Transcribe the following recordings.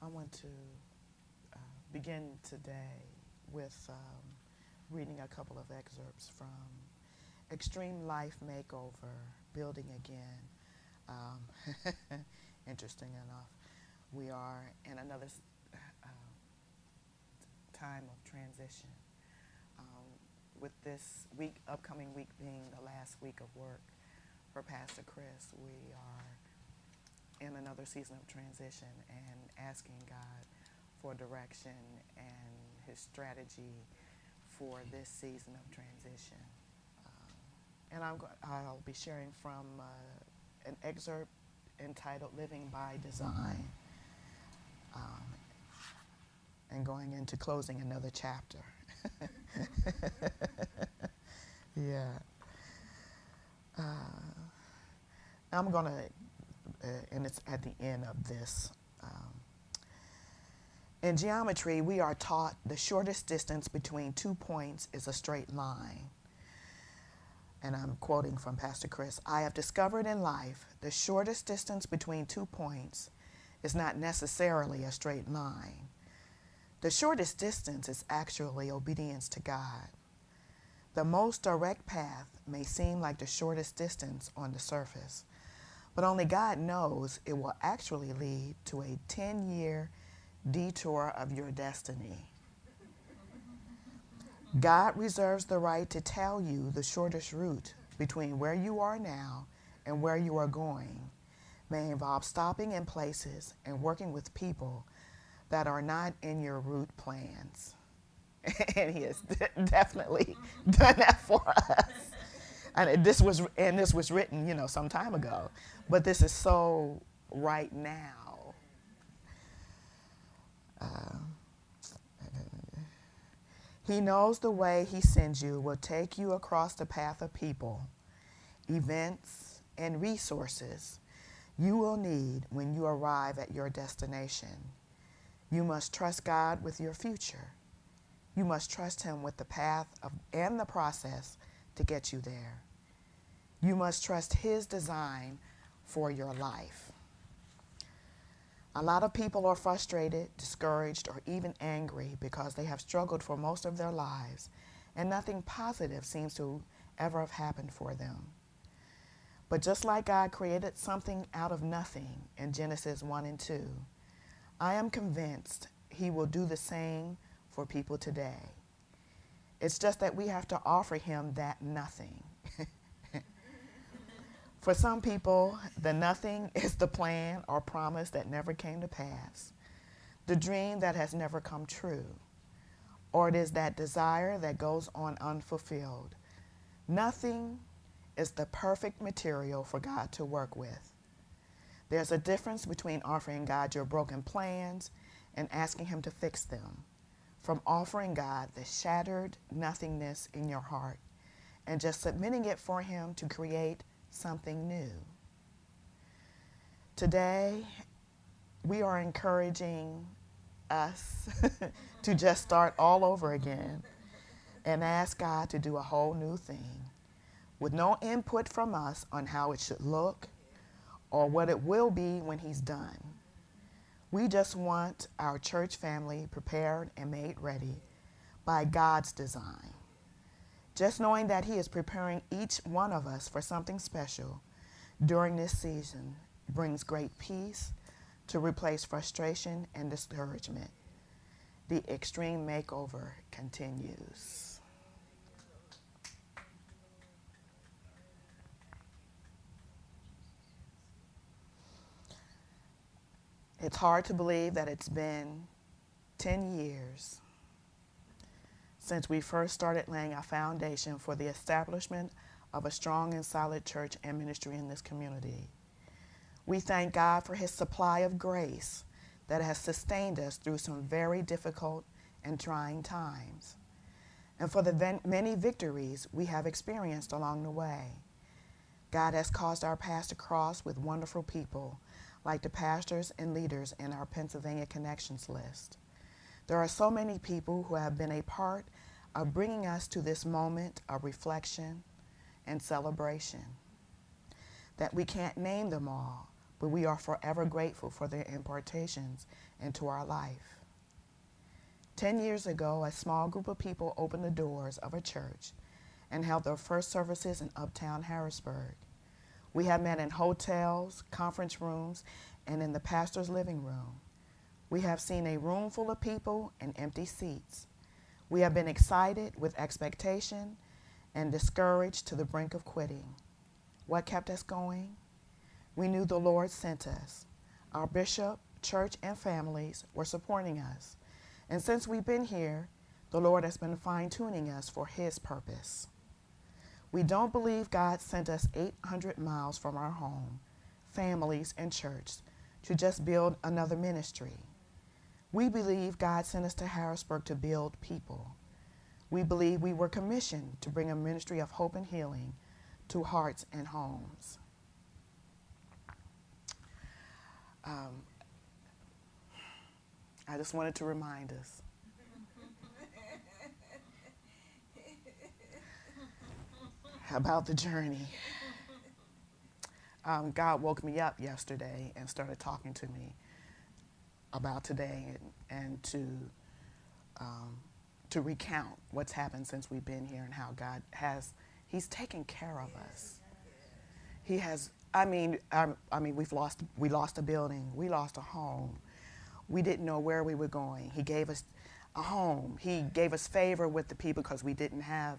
I want to begin today with reading a couple of excerpts from Extreme Life Makeover, Building Again. Interesting enough, we are in another time of transition. With this week, upcoming week being the last week of work for Pastor Chris, we are in another season of transition and asking God for direction and his strategy for this season of transition. And I'll be sharing from an excerpt entitled Living by Design, and going into closing another chapter. Yeah. I'm going to, and it's at the end of this. In geometry, we are taught the shortest distance between 2 points is a straight line. And I'm quoting from Pastor Chris. I have discovered in life the shortest distance between 2 points is not necessarily a straight line. The shortest distance is actually obedience to God. The most direct path may seem like the shortest distance on the surface, but only God knows it will actually lead to a 10-year detour of your destiny. God reserves the right to tell you the shortest route between where you are now and where you are going may involve stopping in places and working with people that are not in your route plans. And he has definitely done that for us. And this was written, some time ago, but this is so right now. He knows the way he sends you will take you across the path of people, events, and resources you will need when you arrive at your destination. You must trust God with your future. You must trust him with the path and the process to get you there. You must trust his design for your life. A lot of people are frustrated, discouraged, or even angry because they have struggled for most of their lives, and nothing positive seems to ever have happened for them. But just like God created something out of nothing in Genesis 1 and 2, I am convinced he will do the same for people today. It's just that we have to offer him that nothing. For some people, the nothing is the plan or promise that never came to pass, the dream that has never come true, or it is that desire that goes on unfulfilled. Nothing is the perfect material for God to work with. There's a difference between offering God your broken plans and asking him to fix them, from offering God the shattered nothingness in your heart and just submitting it for him to create something new. Today, we are encouraging us to just start all over again and ask God to do a whole new thing with no input from us on how it should look or what it will be when he's done. We just want our church family prepared and made ready by God's design. Just knowing that he is preparing each one of us for something special during this season brings great peace to replace frustration and discouragement. The extreme makeover continues. It's hard to believe that it's been 10 years since we first started laying a foundation for the establishment of a strong and solid church and ministry in this community. We thank God for his supply of grace that has sustained us through some very difficult and trying times, and for the many victories we have experienced along the way. God has caused our paths to cross with wonderful people like the pastors and leaders in our Pennsylvania Connections list. There are so many people who have been a part of bringing us to this moment of reflection and celebration that we can't name them all, but we are forever grateful for their impartations into our life. 10 years ago, a small group of people opened the doors of a church and held their first services in uptown Harrisburg. We have met in hotels, conference rooms, and in the pastor's living room. We have seen a room full of people and empty seats. We have been excited with expectation and discouraged to the brink of quitting. What kept us going? We knew the Lord sent us. Our bishop, church, and families were supporting us. And since we've been here, the Lord has been fine-tuning us for His purpose. We don't believe God sent us 800 miles from our home, families, and church to just build another ministry. We believe God sent us to Harrisburg to build people. We believe we were commissioned to bring a ministry of hope and healing to hearts and homes. I just wanted to remind us. About the journey. God woke me up yesterday and started talking to me about today and to recount what's happened since we've been here and how God He's taken care of us. He has, we lost a building, we lost a home. We didn't know where we were going. He gave us a home. He gave us favor with the people because we didn't have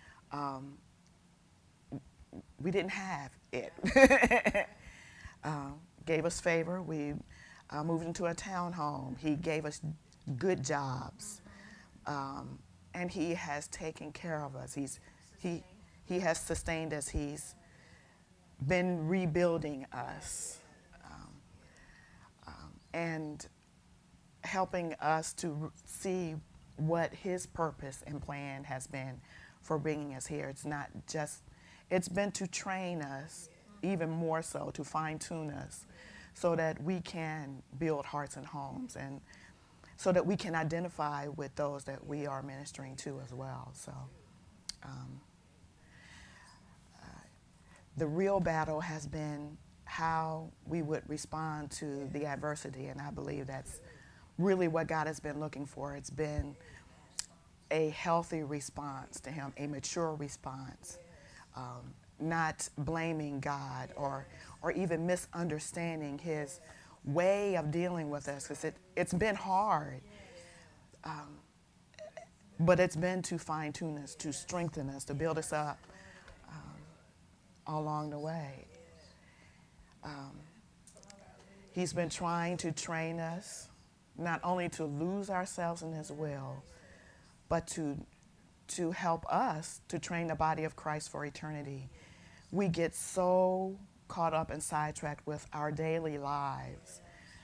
it. Gave us favor. We moved into a townhome. He gave us good jobs. And He has taken care of us. He has sustained us. He's been rebuilding us and helping us to see what His purpose and plan has been for bringing us here. It's not just, it's been to train us even more so, to fine-tune us so that we can build hearts and homes and so that we can identify with those that we are ministering to as well. So the real battle has been how we would respond to the adversity, and I believe that's really what God has been looking for. It's been a healthy response to Him, a mature response, not blaming God or even misunderstanding His way of dealing with us, because it's been hard. But it's been to fine-tune us, to strengthen us, to build us up along the way. He's been trying to train us not only to lose ourselves in His will, but to help us to train the body of Christ for eternity. We get so caught up and sidetracked with our daily lives.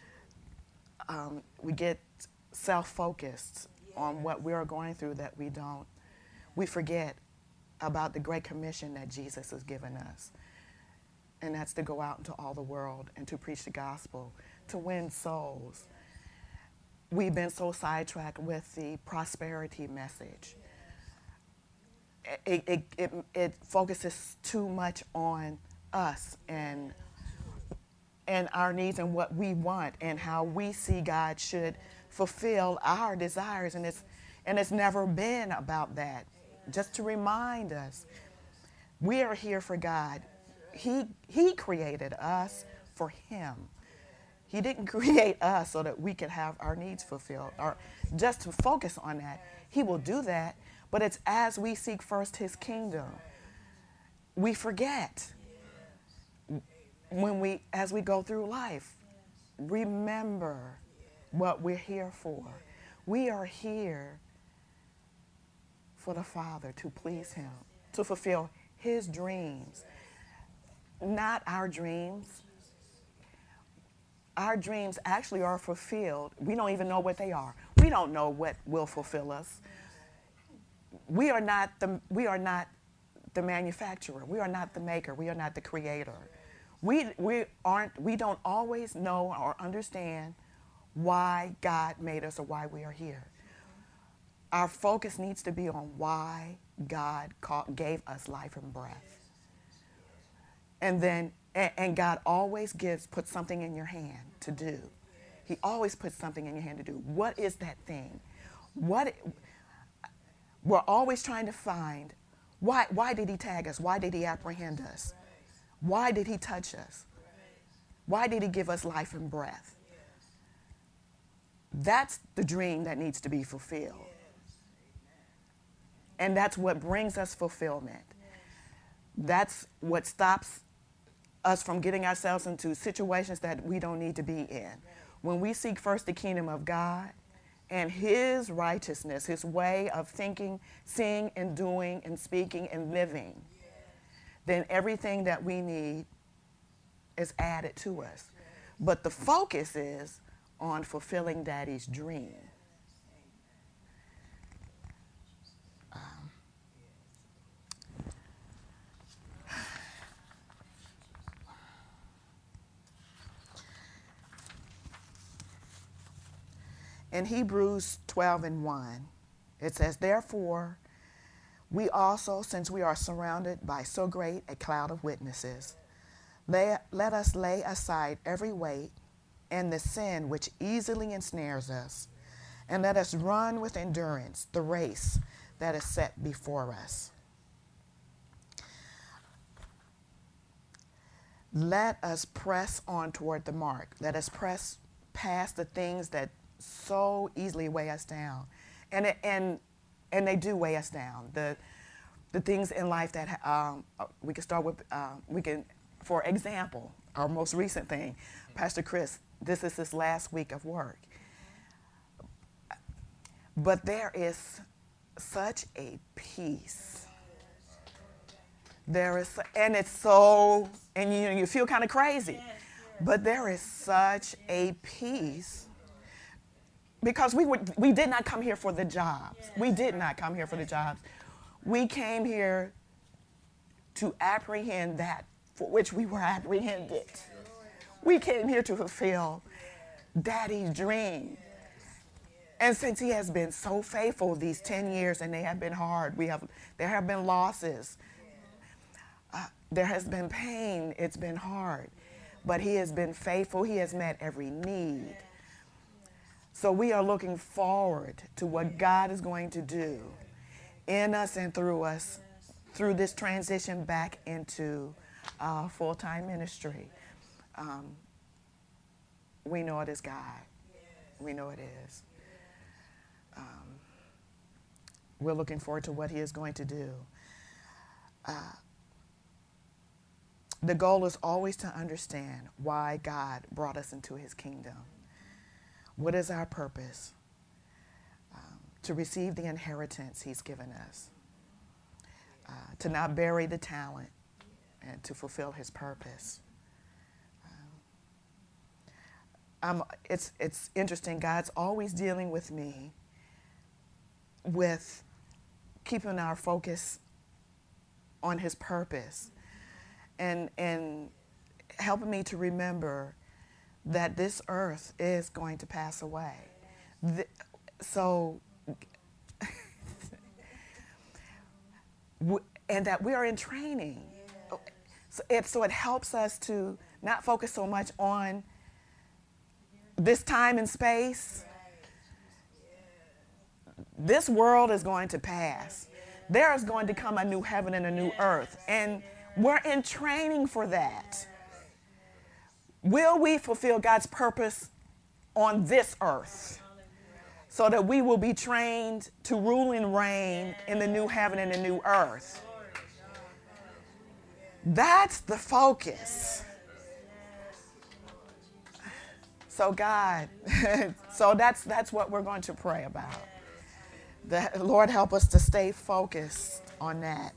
We get self-focused on what we are going through that we forget about the great commission that Jesus has given us. And that's to go out into all the world and to preach the gospel, to win souls. We've been so sidetracked with the prosperity message. It focuses too much on us and our needs and what we want and how we see God should fulfill our desires. And it's never been about that. Just to remind us, we are here for God. He created us for Him. He didn't create us so that we could have our needs fulfilled or just to focus on that. He will do that, but it's as we seek first His kingdom. We forget as we go through life, remember what we're here for. We are here for the Father, to please Him, to fulfill His dreams, not our dreams. Our dreams actually are fulfilled. We don't even know what they are. We don't know what will fulfill us. We are not the manufacturer. We are not the maker. We are not the creator. We don't always know or understand why God made us or why we are here. Our focus needs to be on why God gave us life and breath. And then And God always puts something in your hand to do. He always puts something in your hand to do. What is that thing? We're always trying to find, why did he tag us? Why did he apprehend us? Why did he touch us? Why did he give us life and breath? That's the dream that needs to be fulfilled. And that's what brings us fulfillment. That's what stops us from getting ourselves into situations that we don't need to be in. When we seek first the kingdom of God and his righteousness, his way of thinking, seeing, and doing, and speaking, and living, then everything that we need is added to us. But the focus is on fulfilling Daddy's dream. In Hebrews 12:1, it says, therefore, we also, since we are surrounded by so great a cloud of witnesses, let us lay aside every weight and the sin which easily ensnares us, and let us run with endurance the race that is set before us. Let us press on toward the mark. Let us press past the things that so easily weigh us down, and they do weigh us down. The things in life that we can start with. For example, our most recent thing, Pastor Chris. This is his last week of work, but there is such a peace. There is, and it's so, and you feel kind of crazy, but there is such a peace. Because we did not come here for the jobs. We did not come here for the jobs. We came here to apprehend that for which we were apprehended. We came here to fulfill Daddy's dream. And since he has been so faithful these 10 years, and they have been hard, there have been losses. There has been pain. It's been hard. But he has been faithful. He has met every need. So we are looking forward to what God is going to do in us and through us through this transition back into full-time ministry. We know it is God. We know it is. We're looking forward to what he is going to do. The goal is always to understand why God brought us into his kingdom. What is our purpose? To receive the inheritance he's given us. To not bury the talent and to fulfill his purpose. It's interesting. God's always dealing with me with keeping our focus on his purpose and helping me to remember that this earth is going to pass away. And that we are in training. So it helps us to not focus so much on this time and space. This world is going to pass. There is going to come a new heaven and a new earth. And we're in training for that. Will we fulfill God's purpose on this earth so that we will be trained to rule and reign in the new heaven and the new earth? That's the focus. So God, so that's what we're going to pray about. The Lord help us to stay focused on that.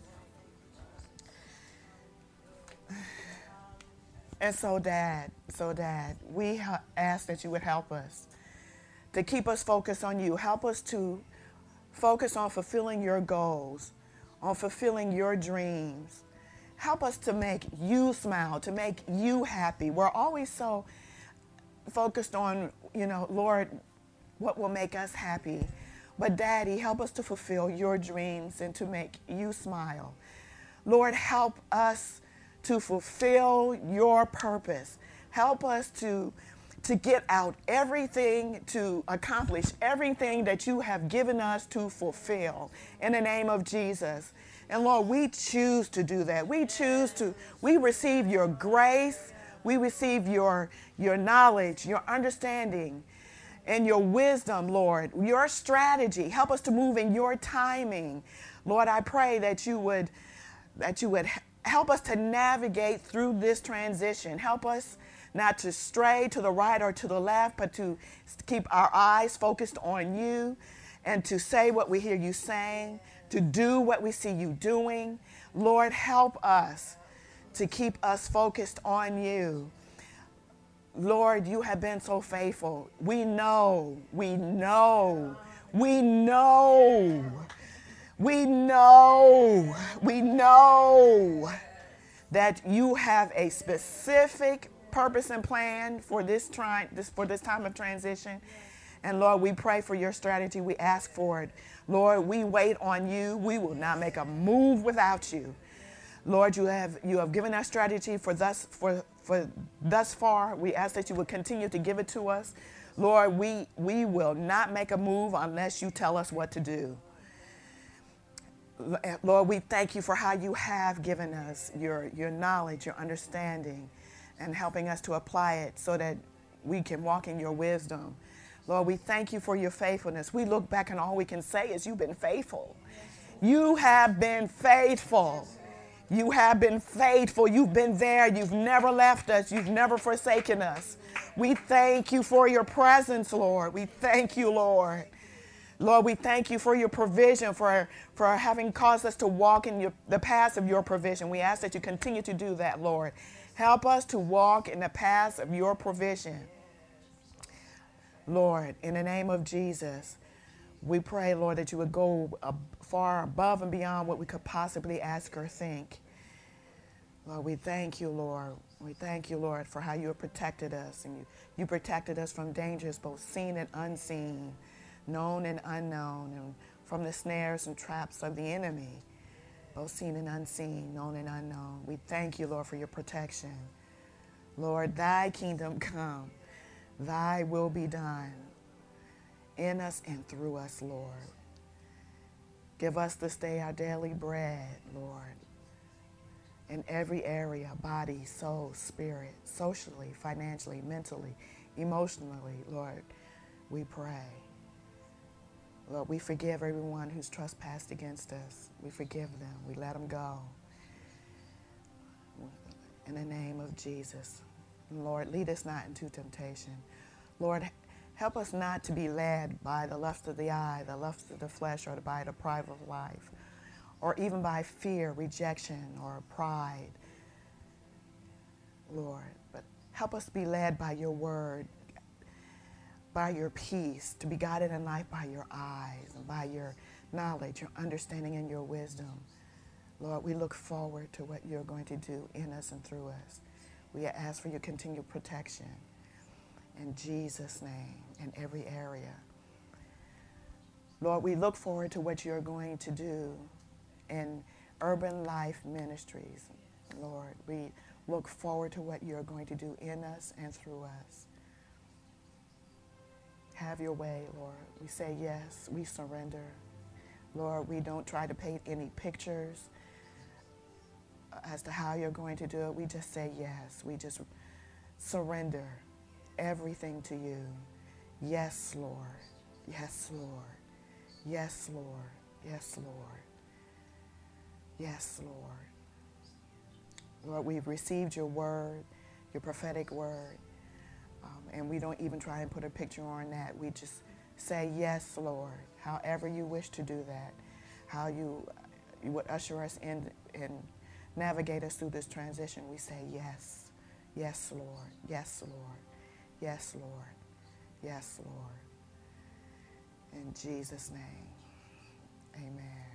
And so Dad, we ask that you would help us to keep us focused on you. Help us to focus on fulfilling your goals, on fulfilling your dreams. Help us to make you smile, to make you happy. We're always so focused on, Lord, what will make us happy. But Daddy, help us to fulfill your dreams and to make you smile. Lord, help us to fulfill your purpose. Help us to get out everything, to accomplish everything that you have given us to fulfill in the name of Jesus. And Lord, we choose to do that. We receive your grace. We receive your knowledge, your understanding, and your wisdom, Lord, your strategy. Help us to move in your timing. Lord, I pray that you would help us to navigate through this transition. Help us not to stray to the right or to the left, but to keep our eyes focused on you and to say what we hear you saying, to do what we see you doing. Lord, help us to keep us focused on you. Lord, you have been so faithful. We know that you have a specific purpose and plan for this time of transition. And Lord, we pray for your strategy. We ask for it. Lord, we wait on you. We will not make a move without you. Lord, you have given us strategy for thus far. We ask that you would continue to give it to us. Lord, we will not make a move unless you tell us what to do. Lord, we thank you for how you have given us your knowledge, your understanding, and helping us to apply it so that we can walk in your wisdom. Lord, we thank you for your faithfulness. We look back and all we can say is you've been faithful. You have been faithful. You have been faithful. You've been there. You've never left us. You've never forsaken us. We thank you for your presence, Lord. We thank you, Lord. Lord, we thank you for your provision, for having caused us to walk in the paths of your provision. We ask that you continue to do that, Lord. Help us to walk in the paths of your provision. Lord, in the name of Jesus, we pray, Lord, that you would go far above and beyond what we could possibly ask or think. Lord, we thank you, Lord. We thank you, Lord, for how you have protected us. And you protected us from dangers both seen and unseen, known and unknown, and from the snares and traps of the enemy, both seen and unseen, known and unknown. We thank you, Lord, for your protection. Lord, thy kingdom come, thy will be done in us and through us, Lord. Give us this day our daily bread, Lord, in every area, body, soul, spirit, socially, financially, mentally, emotionally, Lord, we pray. Lord, we forgive everyone who's trespassed against us. We forgive them. We let them go. In the name of Jesus. Lord, lead us not into temptation. Lord, help us not to be led by the lust of the eye, the lust of the flesh, or by the pride of life, or even by fear, rejection, or pride, Lord. But help us be led by your word, by your peace, to be guided in life by your eyes and by your knowledge, your understanding, and your wisdom. Lord, we look forward to what you're going to do in us and through us. We ask for your continued protection in Jesus' name in every area. Lord, we look forward to what you're going to do in Urban Life Ministries. Lord, we look forward to what you're going to do in us and through us. Have your way, Lord. We say yes, we surrender. Lord, we don't try to paint any pictures as to how you're going to do it. We just say yes. We just surrender everything to you. Yes, Lord. Yes, Lord. Yes, Lord. Yes, Lord. Yes, Lord. Lord, we've received your word, your prophetic word, and we don't even try and put a picture on that. We just say, yes, Lord, however you wish to do that, how you would usher us in and navigate us through this transition. We say, yes, yes, Lord, yes, Lord, yes, Lord, yes, Lord. In Jesus' name, amen.